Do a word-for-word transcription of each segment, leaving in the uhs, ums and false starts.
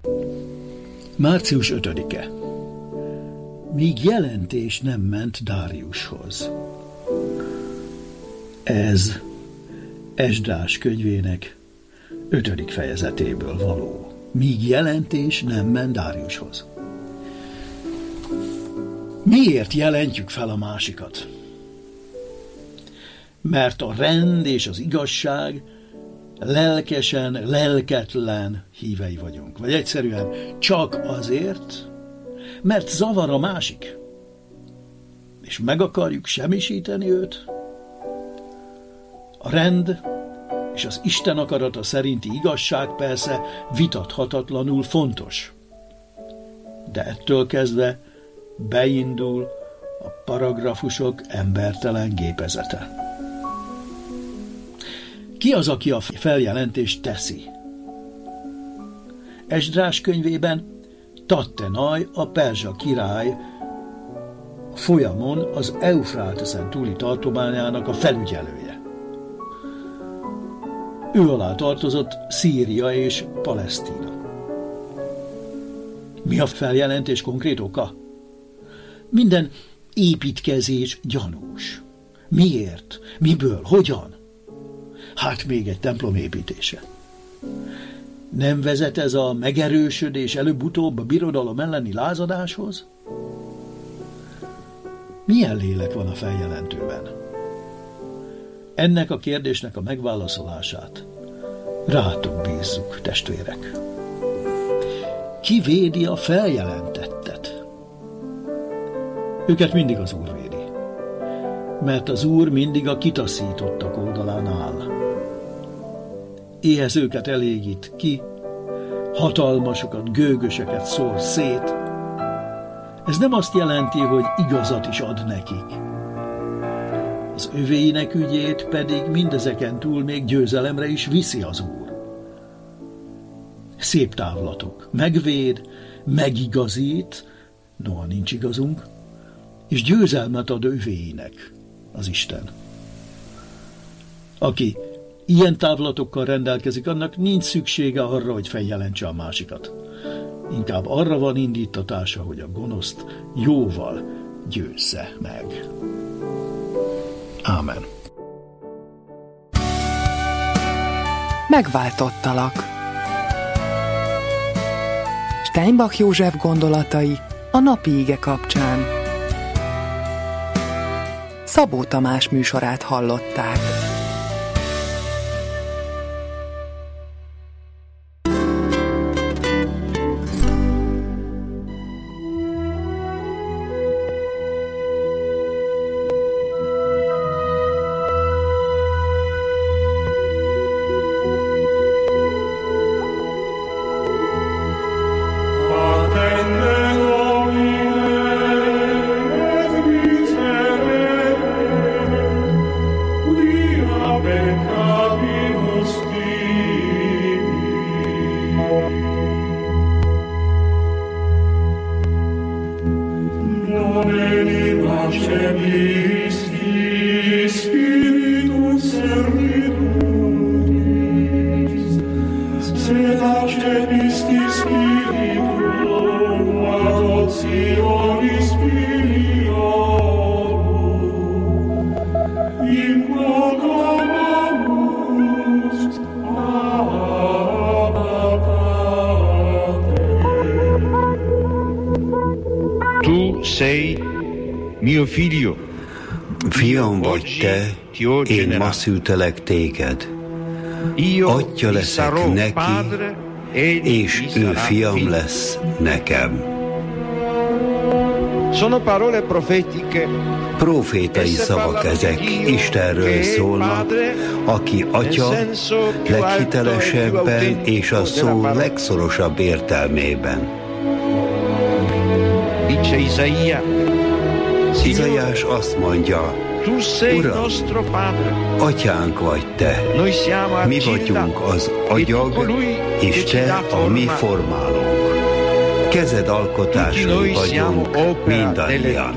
március ötödike. Míg jelentés nem ment Dáriushoz. Ez Esdrás könyvének ötödik fejezetéből való. Míg jelentés nem ment Dáriushoz. Miért jelentjük fel a másikat? Mert a rend és az igazság lelkesen, lelketlen hívei vagyunk. Vagy egyszerűen csak azért, mert zavar a másik, és meg akarjuk semmisíteni őt. A rend és az Isten akarata szerinti igazság persze vitathatatlanul fontos, de ettől kezdve beindul a paragrafusok embertelen gépezete. Ki az, aki a feljelentést teszi? Esdrás könyvében Tattenai, a perzsa király folyamon az Eufráteszen túli tartományának a felügyelője. Ő alá tartozott Szíria és Palesztina. Mi a feljelentés konkrét oka? Minden építkezés gyanús. Miért? Miből? Hogyan? Hát még egy templom építése. Nem vezet ez a megerősödés előbb-utóbb a birodalom elleni lázadáshoz? Milyen lélek van a feljelentőben? Ennek a kérdésnek a megválaszolását rátok bízzuk, testvérek. Ki védi a feljelentettet? Őket mindig az Úr védi, mert az Úr mindig a kitaszítottak oldalán áll. Éhez őket elégít ki, hatalmasokat, gőgöseket szór szét. Ez nem azt jelenti, hogy igazat is ad nekik. Az övéinek ügyét pedig mindezeken túl még győzelemre is viszi az Úr. Szép távlatok. Megvéd, megigazít, noha nincs igazunk, és győzelmet ad övéinek az Isten. Aki ilyen távlatokkal rendelkezik, annak nincs szüksége arra, hogy feljelentse a másikat. Inkább arra van indítatása, hogy a gonoszt jóval győzze meg. Ámen. Megváltottalak. Steinbach József gondolatai a napi ige kapcsán. Szabó Tamás műsorát hallották. Fiam vagy te, én ma szültelek téged. Atya leszek neki, és ő fiam lesz nekem. Profétai szavak ezek, Istenről szólnak, aki atya leghitelesebben és a szó legszorosabb értelmében. Izaiás azt mondja, Uram, atyánk vagy te, mi vagyunk az agyag, és te a mi formálónk. Kezed alkotásai vagyunk mindannyian.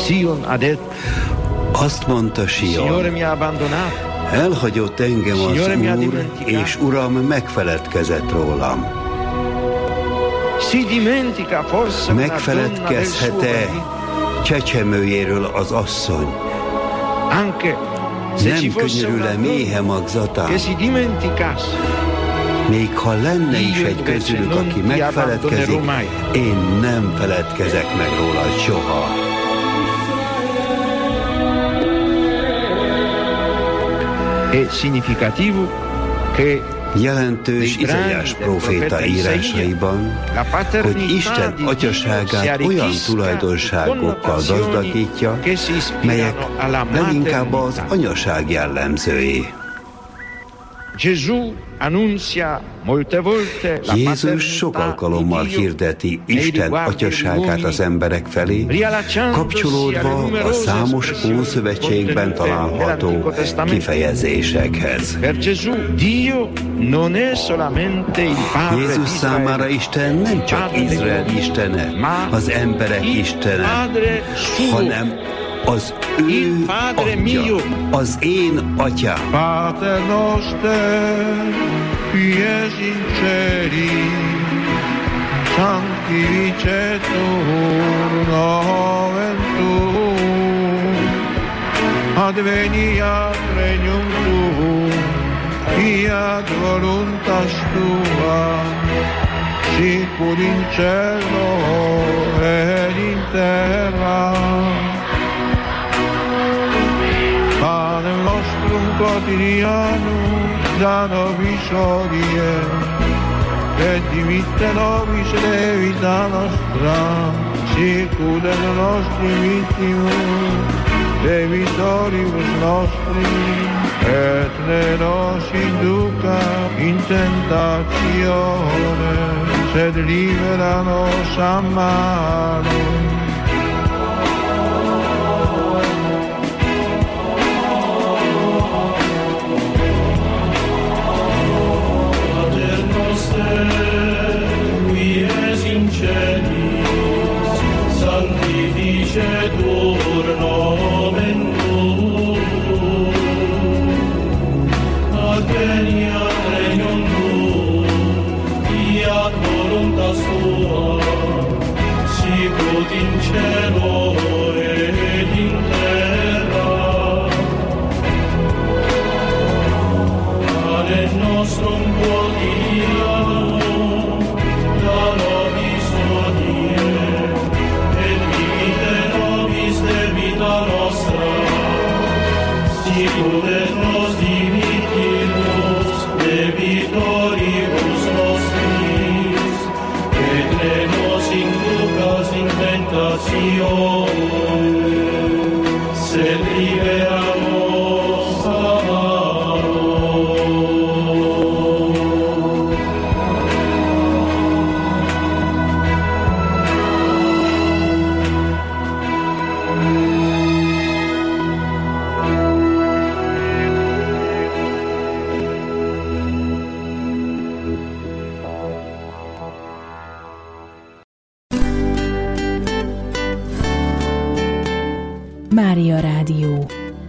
Azt mondta Sion, elhagyott engem az Úr, és Uram megfeledkezett rólam. Megfeledkezhet-e csecsemőjéről az asszony? Nem könyörül-e méhe magzatán? Még ha lenne is egy közülük, aki megfeledkezik, én nem feledkezek meg róla soha. Jelentős Izaiás próféta írásaiban, hogy Isten atyaságát olyan tulajdonságokkal gazdagítja, melyek leginkább az anyaság jellemzői. Jézus sok alkalommal hirdeti Isten atyaságát az emberek felé, kapcsolódva a számos Ószövetségben található kifejezésekhez. Jézus számára Isten nem csak Izrael istene, az emberek istene, hanem az ő atya, az én atyám. Pater noster, qui es in celi, sanctificetur nomen tuum, adveniat regnum tuum, fiat voluntas tua, sicur in cielo et in terra. Panem nostrum quotidianum da nobis hodie, et dimitte nobis debita nostra, sicut et nostri vittimus debitoribus nostri, et ne nos induca in tentatione, sed libera nos a malo. Qui es in celis, sanctificetur nomen tuum, adveniat regnum tuum, fiat voluntas tua, sicut in cielo et in terra. Panem nostrum quotidianum da nobis hodie, et dimitte nobis debita nostra, sicut et nos dimittimus debitoribus nostris, et ne nos inducas in tentatione, sed libera nos a malo. Mária Rádió.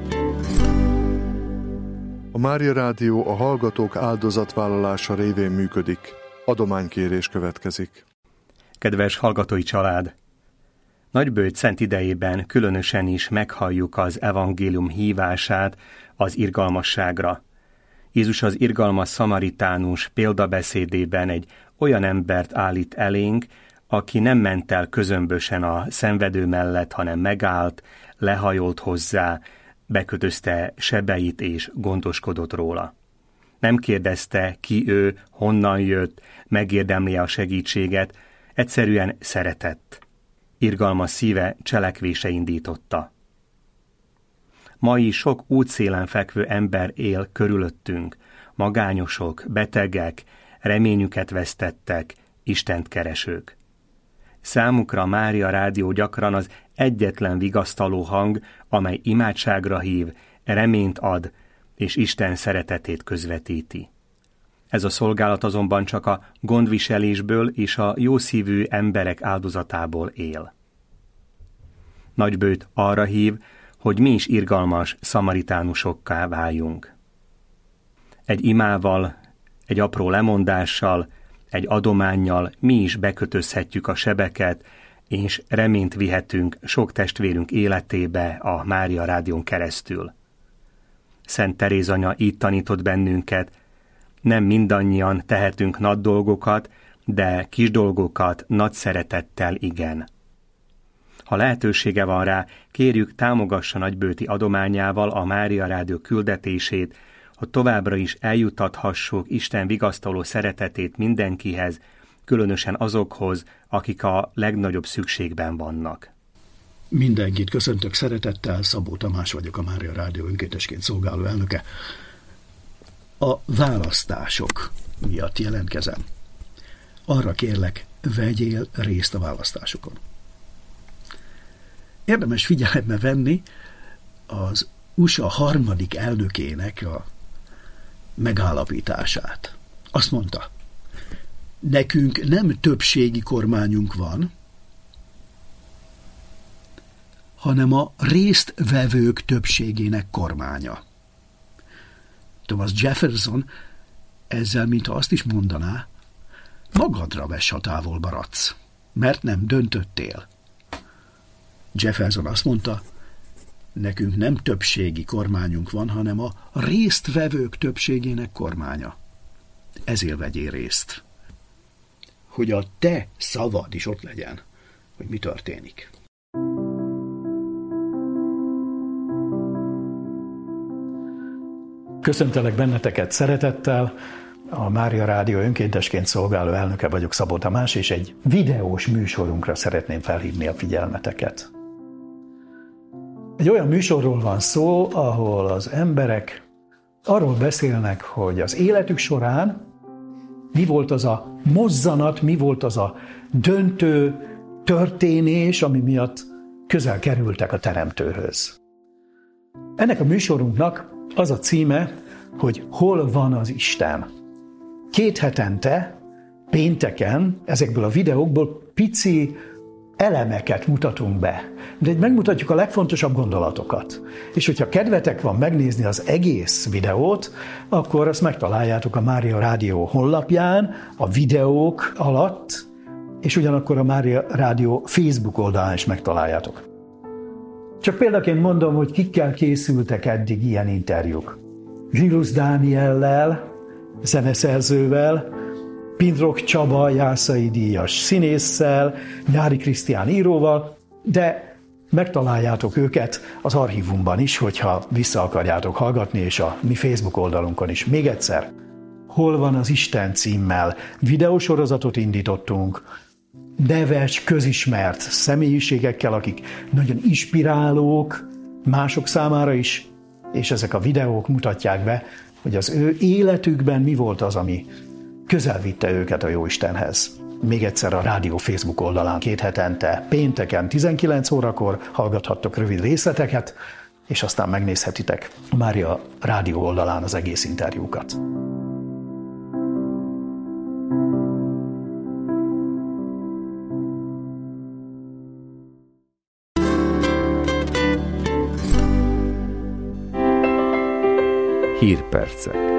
A Mária Rádió a hallgatók áldozatvállalása révén működik. Adománykérés következik. Kedves hallgatói család! Nagyböjt szent idejében különösen is meghalljuk az evangélium hívását az irgalmasságra. Jézus az irgalmas szamaritánus példabeszédében egy olyan embert állít elénk, aki nem ment el közömbösen a szenvedő mellett, hanem megállt, lehajolt hozzá, bekötözte sebeit és gondoskodott róla. Nem kérdezte, ki ő, honnan jött, megérdemli a segítséget, egyszerűen szeretett. Irgalmas szíve cselekvése indította. Mai sok útszélen fekvő ember él körülöttünk, magányosok, betegek, reményüket vesztettek, Istent keresők. Számukra a Mária Rádió gyakran az egyetlen vigasztaló hang, amely imádságra hív, reményt ad, és Isten szeretetét közvetíti. Ez a szolgálat azonban csak a gondviselésből és a jószívű emberek áldozatából él. Nagybőjt arra hív, hogy mi is irgalmas szamaritánusokká váljunk. Egy imával, egy apró lemondással, egy adománnyal mi is bekötözhetjük a sebeket, és reményt vihetünk sok testvérünk életébe a Mária Rádión keresztül. Szent Teréz anya így tanított bennünket, nem mindannyian tehetünk nagy dolgokat, de kis dolgokat nagy szeretettel igen. Ha lehetősége van rá, kérjük, támogassa nagybőti adományával a Mária Rádió küldetését, hogy továbbra is eljuttathassuk Isten vigasztaló szeretetét mindenkihez, különösen azokhoz, akik a legnagyobb szükségben vannak. Mindenkit köszöntök szeretettel, Szabó Tamás vagyok, a Mária Rádió önkéntesként szolgáló elnöke. A választások miatt jelentkezem. Arra kérlek, vegyél részt a választásokon. Érdemes figyelembe venni az u es á harmadik elnökének a megállapítását. Azt mondta, nekünk nem többségi kormányunk van, hanem a résztvevők többségének kormánya. Thomas Jefferson ezzel, mintha azt is mondaná, magadra vess, ha távol maradsz, mert nem döntöttél. Jefferson azt mondta, nekünk nem többségi kormányunk van, hanem a résztvevők többségének kormánya. Ezért vegyél részt. Hogy a te szavad is ott legyen, hogy mi történik. Köszöntelek benneteket szeretettel, a Mária Rádió önkéntesként szolgáló elnöke vagyok, Szabó Tamás, és egy videós műsorunkra szeretném felhívni a figyelmeteket. Egy olyan műsorról van szó, ahol az emberek arról beszélnek, hogy az életük során mi volt az a mozzanat, mi volt az a döntő történés, ami miatt közel kerültek a Teremtőhöz. Ennek a műsorunknak az a címe, hogy Hol van az Isten? Két hetente, pénteken, ezekből a videókból pici elemeket mutatunk be. De megmutatjuk a legfontosabb gondolatokat. És hogyha kedvetek van megnézni az egész videót, akkor azt megtaláljátok a Mária Rádió honlapján, a videók alatt, és ugyanakkor a Mária Rádió Facebook oldalán is megtaláljátok. Csak példaként mondom, hogy kikkel készültek eddig ilyen interjúk. Zsilusz Dániellel, zeneszerzővel, Pindrok Csaba, Jászai díjas színésszel, Nyári Krisztián íróval, de megtaláljátok őket az archívumban is, hogyha vissza akarjátok hallgatni, és a mi Facebook oldalunkon is. Még egyszer, Hol van az Isten címmel videósorozatot indítottunk, neves, közismert személyiségekkel, akik nagyon inspirálók mások számára is, és ezek a videók mutatják be, hogy az ő életükben mi volt az, ami közel vitte őket a Jóistenhez. Még egyszer a Rádió Facebook oldalán két hetente, pénteken tizenkilenc órakor hallgathattok rövid részleteket, és aztán megnézhetitek a Mária Rádió oldalán az egész interjúkat. Hírpercek.